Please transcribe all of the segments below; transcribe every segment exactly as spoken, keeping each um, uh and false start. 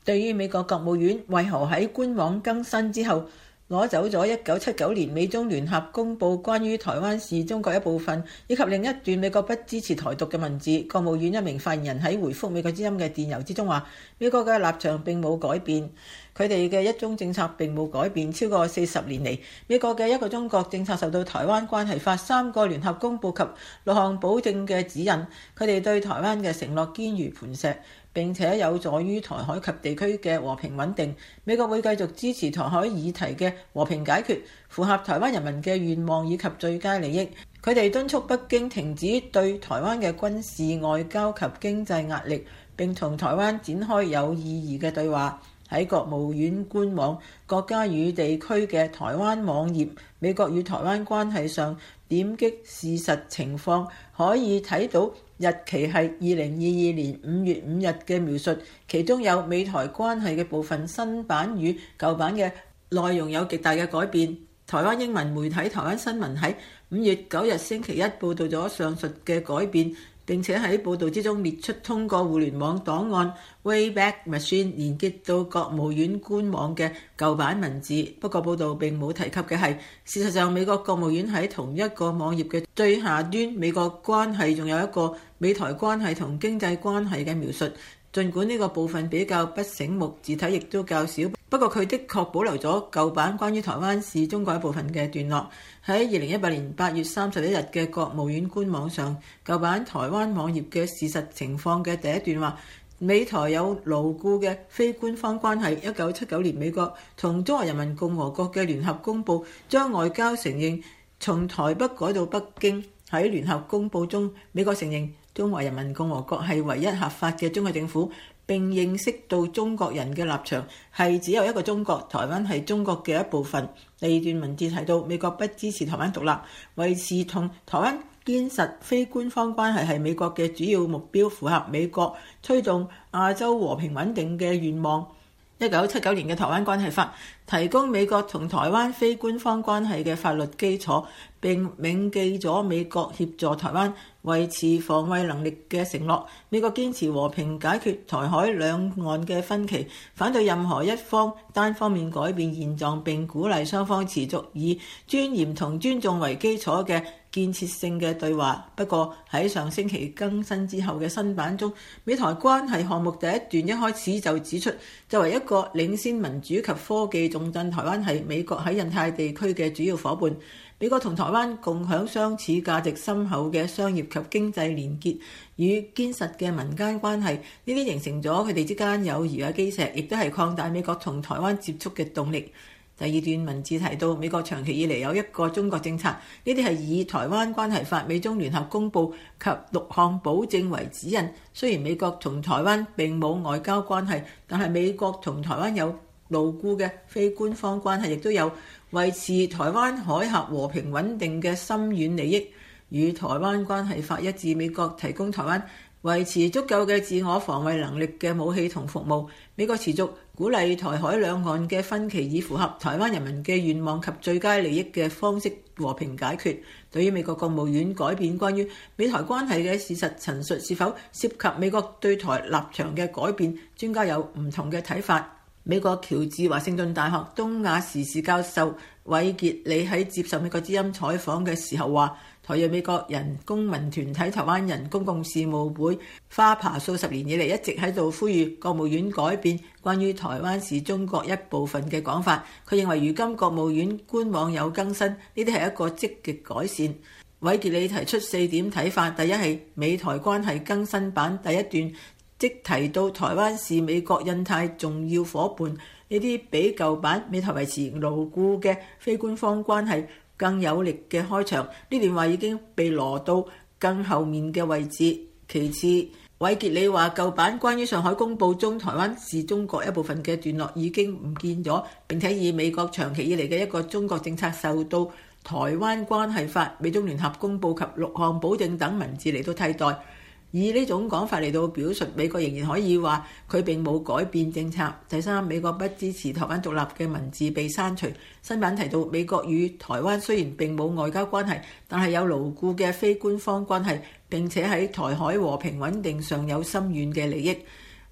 對於美國國務院為何喺官網更新之後攞走咗一九七九年美中聯合公佈關於台灣是中國一部分，以及另一段美國不支持台獨嘅文字，國務院一名發言人喺回覆美國之音嘅電郵之中話：美國嘅立場並冇改變，佢哋嘅一中政策並冇改變。超過四十年嚟，美國嘅一個中國政策受到台灣關係法三個聯合公佈及六項保證嘅指引，佢哋對台灣嘅承諾堅如磐石，並且有助於台海及地區嘅和平穩定。美國會繼續支持台海議題嘅和平解決，符合台灣人民嘅願望以及最佳利益。佢哋敦促北京停止對台灣嘅軍事、外交及經濟壓力，並同台灣展開有意義嘅對話。喺國務院官網國家與地區嘅台灣網頁，美國與台灣關係上點擊事實情況，可以睇到日期係二零二二年五月五日嘅描述，其中有美台關係嘅部分新版與舊版嘅內容有極大嘅改變。台灣英文媒體台灣新聞喺五月九日星期一報導咗上述嘅改變，並且喺報導之中列出通過互聯網檔案 Wayback Machine 連結到國務院官網嘅舊版文字。不過報導並冇提及嘅係，事實上美國國務院喺同一個網頁嘅最下端，美國關係仲有一個美台關係同經濟關係嘅描述。儘管呢個部分比較不醒目，字體亦都較少，不過佢的確保留咗舊版關於台灣是中國一部分嘅段落。喺二零一八年八月三十一日嘅國務院官網上，舊版台灣網頁嘅事實情況嘅第一段話：美台有牢固嘅非官方關係。一九七九年美國同中華人民共和國嘅聯合公佈將外交承認從台北改到北京。喺聯合公佈中，美國承認中華人民共和國係唯一合法嘅中國政府，並認識到中國人嘅立場係只有一個中國，台灣係中國嘅一部分。第二段文字提到，美國不支持台灣獨立，維持同台灣堅實非官方關係係美國嘅主要目標，符合美國推動亞洲和平穩定嘅願望。一九七九年嘅台灣關係法提供美國同台灣非官方關係嘅法律基礎，並銘記咗美國協助台灣維持防衛能力嘅承諾。美國堅持和平解決台海兩岸嘅分歧，反對任何一方單方面改變現狀，並鼓勵雙方持續以尊嚴同尊重為基礎嘅建設性嘅對話。不過喺上星期更新之後嘅新版中，美台關係項目第一段一開始就指出，作為一個領先民主及科技重鎮，台灣係美國喺印太地區嘅主要夥伴。美國同台灣共享相似價值深厚嘅商業及經濟連結與堅實嘅民間關係，呢啲形成咗佢哋之間友誼嘅基石，亦都係擴大美國同台灣接觸嘅動力。第二段文字提到，美國長期以嚟有一個中國政策，呢啲係以台灣關係法、美中聯合公佈及六項保證為指引。雖然美國同台灣並冇外交關係，但係美國同台灣有牢固嘅非官方關係，亦都有維持台灣海峽和平穩定嘅深遠利益。與台灣關係法一致，美國提供台灣維持足夠嘅自我防衛能力嘅武器同服務。美國持續鼓勵台海兩岸嘅分歧以符合台灣人民嘅願望及最佳利益嘅方式和平解決。對於美國國務院改變關於美台關係嘅事實陳述是否涉及美國對台立場嘅改變，專家有唔同嘅睇法。美國喬治華盛頓大學東亞時事教授韋傑里喺接受美國之音採訪嘅時候話，台裔美國人公民團體台灣人公共事務會花爬數十年以嚟一直喺度呼籲國務院改變關於台灣是中國一部分嘅講法。佢認為如今國務院官網有更新，呢啲係一個積極改善。韋傑里提出四點睇法，第一係美台關係更新版第一段，即提到台灣是美國印太重要夥伴，呢啲比舊版美台維持牢固嘅非官方關係更有力嘅開場。呢段話已經被挪到更後面嘅位置。其次，韋傑里話舊版關於上海公報中台灣是中國一部分嘅段落已經唔見咗，並且以美國長期以嚟嘅一個中國政策受到台灣關係法、美中聯合公報及六項保證等文字嚟到替代。以呢種講法嚟到表述，美國仍然可以話佢並冇改變政策。第三，美國不支持台灣獨立嘅文字被刪除。新版提到，美國與台灣雖然並冇外交關係，但係有牢固嘅非官方關係，並且喺台海和平穩定上有深遠嘅利益。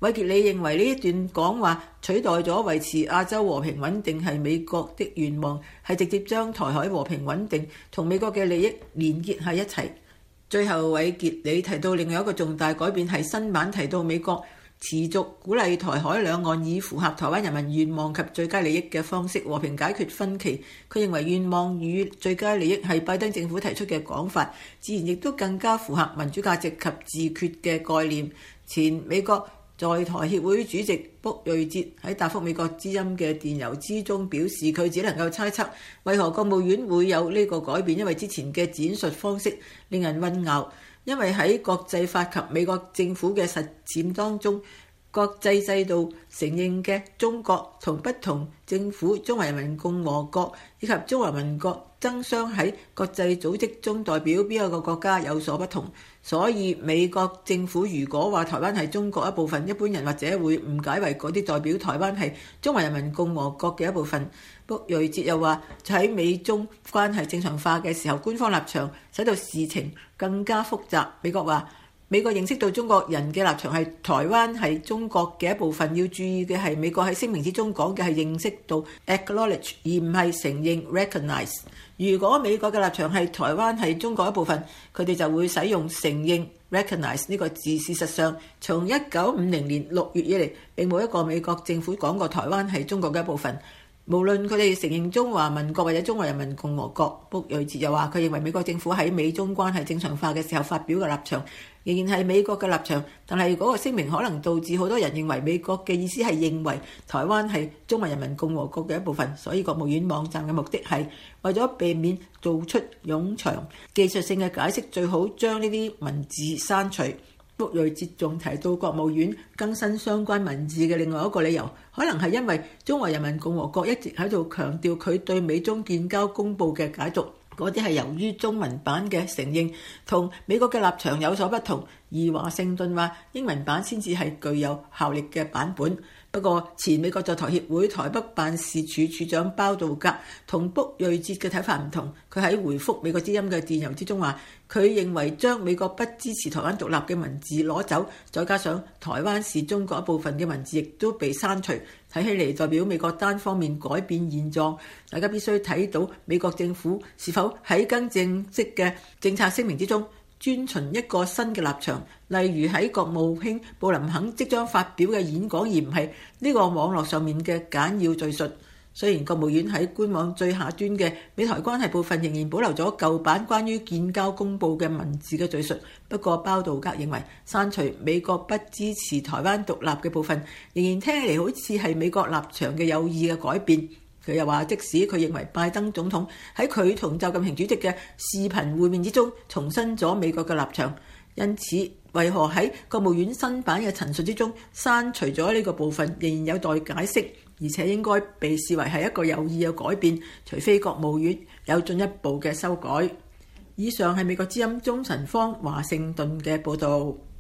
韋傑里認為呢一段講話取代咗維持亞洲和平穩定係美國的願望，係直接將台海和平穩定同美國嘅利益連結喺一齊。最後，韋傑里提到另外一個重大改變係新版提到美國持續鼓勵台海兩岸以符合台灣人民願望及最佳利益嘅方式和平解決分歧。佢認為願望與最佳利益係拜登政府提出嘅講法，自然亦都更加符合民主價值及自決嘅概念。前美國在台協會主席卜瑞哲喺答覆美國之音嘅電郵之中表示，佢只能夠猜測為何國務院會有呢個改變，因為之前嘅展述方式令人混淆。因為喺國際法及美國政府嘅實踐當中，國際制度承認嘅中國同不同政府中華人民共和國以及中華民國爭相喺國際組織中代表邊一個國家有所不同，所以美國政府如果話台灣係中國一部分，一般人或者會誤解為嗰啲代表台灣係中華人民共和國嘅一部分。卜瑞哲又話，喺美中關係正常化嘅時候，官方立場使到事情更加複雜。美國話，美國認識到中國人嘅立場係台灣係中國嘅一部分，要注意嘅係美國喺聲明之中講嘅係認識到 acknowledge 而唔係承認 recognize。如果美國嘅立場係台灣係中國一部分，佢哋就會使用承認 recognize 呢個字。事實上，從一九五零年六月以嚟，並冇一個美國政府講過台灣係中國嘅一部分。無論佢哋承認中華民國或者中華人民共和國，卜瑞哲又話佢認為美國政府喺美中關係正常化嘅時候發表嘅立場仍然係美國嘅立場，但係嗰個聲明可能導致好多人認為美國嘅意思係認為台灣係中華人民共和國嘅一部分，所以國務院網站嘅目的係為咗避免做出冗長技術性嘅解釋，最好將呢啲文字刪除。卜瑞哲仲提到國務院更新相關文字嘅另外一個理由，可能係因為中華人民共和國一直喺度強調佢對美中建交公報嘅解讀，嗰啲係由於中文版嘅承認同美國嘅立場有所不同，而華盛頓話英文版先至係具有效力嘅版本。不過，前美國在台協會台北辦事處處長包道格同卜瑞哲嘅睇法唔同。佢喺回覆美國之音嘅電郵之中話，佢認為將美國不支持台灣獨立嘅文字攞走，再加上台灣是中國一部分嘅文字亦都被刪除，睇起嚟代表美國單方面改變現狀。大家必須睇到美國政府是否喺更正式嘅政策聲明之中遵循一個新嘅立場，例如喺國務卿布林肯即將發表嘅演講，而唔係呢個網絡上面嘅簡要敘述。雖然國務院喺官網最下端嘅美台關係部分仍然保留咗舊版關於建交公報嘅文字嘅敘述，不過包道格認為刪除美國不支持台灣獨立嘅部分，仍然聽起嚟好似係美國立場嘅有意嘅改變。佢又話，即使佢認為拜登總統喺佢同習近平主席嘅視頻會面之中重申咗美國嘅立場，因此為何喺國務院新版嘅陳述之中刪除咗呢個部分，仍然有待解釋，而且應該被視為係一個有意嘅改變，除非國務院有進一步嘅修改。以上係美國之音鍾晨芳華盛頓嘅報導。